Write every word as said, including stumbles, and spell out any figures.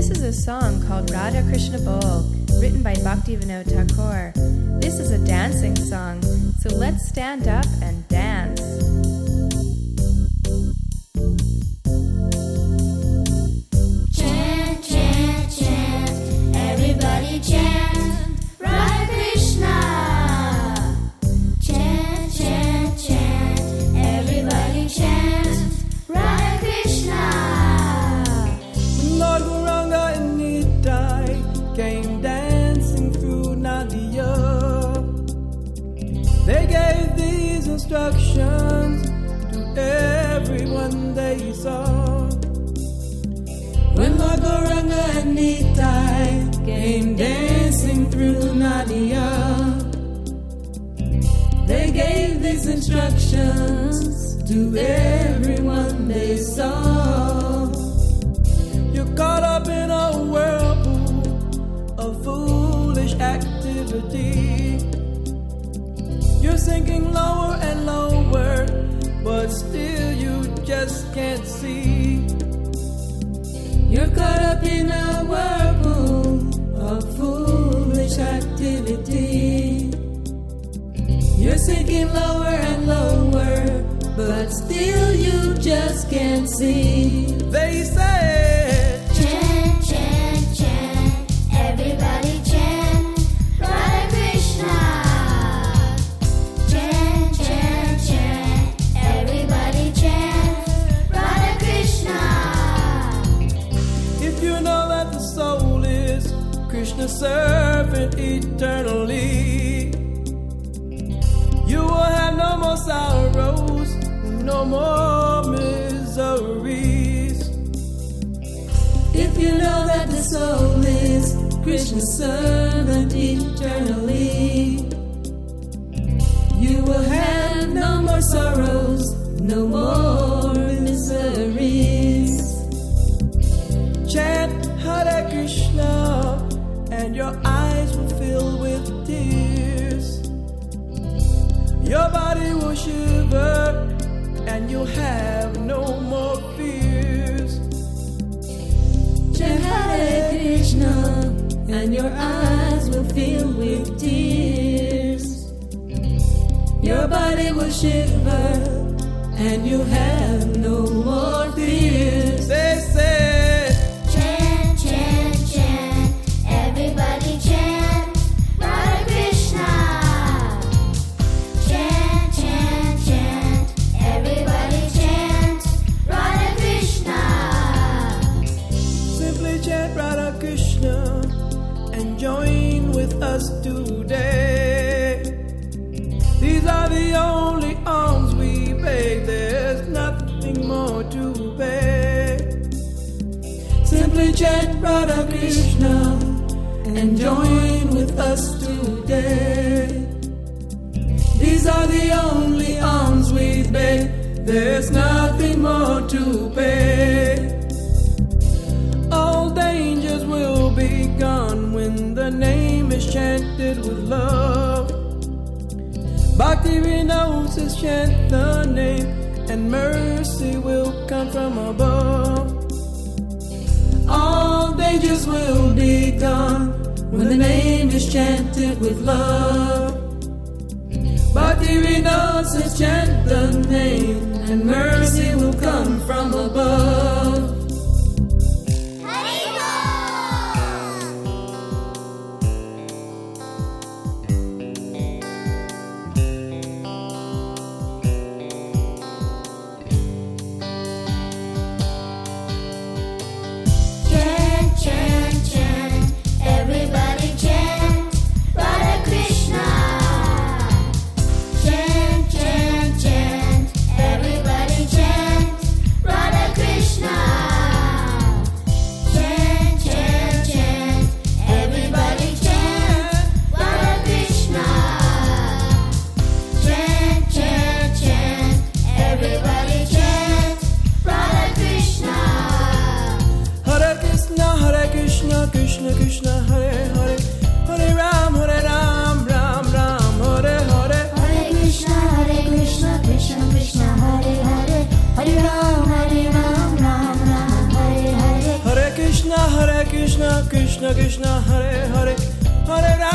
This is a song called Radha Krishna Bol, written by Bhaktivinoda Thakur. This is a dancing song, so let's stand up and dance. Chant, chant, chant, everybody chant, Radha Krishna. Chant, chant, chant, everybody chant, Radha Krishna. Lord Gauranga and Nitai came dancing through Nadia. They gave these instructions to everyone they saw. When Lord Gauranga and Nitai came dancing through Nadia, they gave these instructions to everyone they saw. You're caught up in a whirlpool of foolish activity. You're sinking lower and lower, but still you just can't see. You're caught up in a whirlpool of foolish activity. You're sinking lower and lower, but still you just can't see. They say, Chant, chant, chant, everybody chant, Radha Krishna. Chant, chant, chant, everybody chant, Radha Krishna. if you know that the soul is Krishna's servant eternally, you will have no more sorrows, no more miseries. If you know that the soul is Krishna's servant eternally, you will have no more sorrows, no more miseries. Chant Hare Krishna and your eyes will fill with tears. Your body will shiver and you'll have no more fears. Chant Hare Krishna and your eyes will fill with tears. Your body will shiver and you'll have no more fears. They say, Chant, chant, chant, everybody chant, Radha Krishna. Chant, chant, chant, everybody chant, Radha Krishna. simply chant Radha Krishna and join with us today. These are the only alms we beg, there's nothing more to pay. Simply chant Radha Krishna and join with us today. These are the only alms we beg, there's nothing more to pay. All dangers will be gone when the name is chanted with love. Bhakti renounces, chant the name, and mercy will come from above. All dangers will be gone when the name is chanted with love. Bhakti renounces, chant the name, and mercy will come from above. Chant, chant, chant, everybody chant, Radha Krishna. Chant, chant, chant, everybody chant, Radha Krishna. Krishna Krishna, Hare Hare, Hare Rama.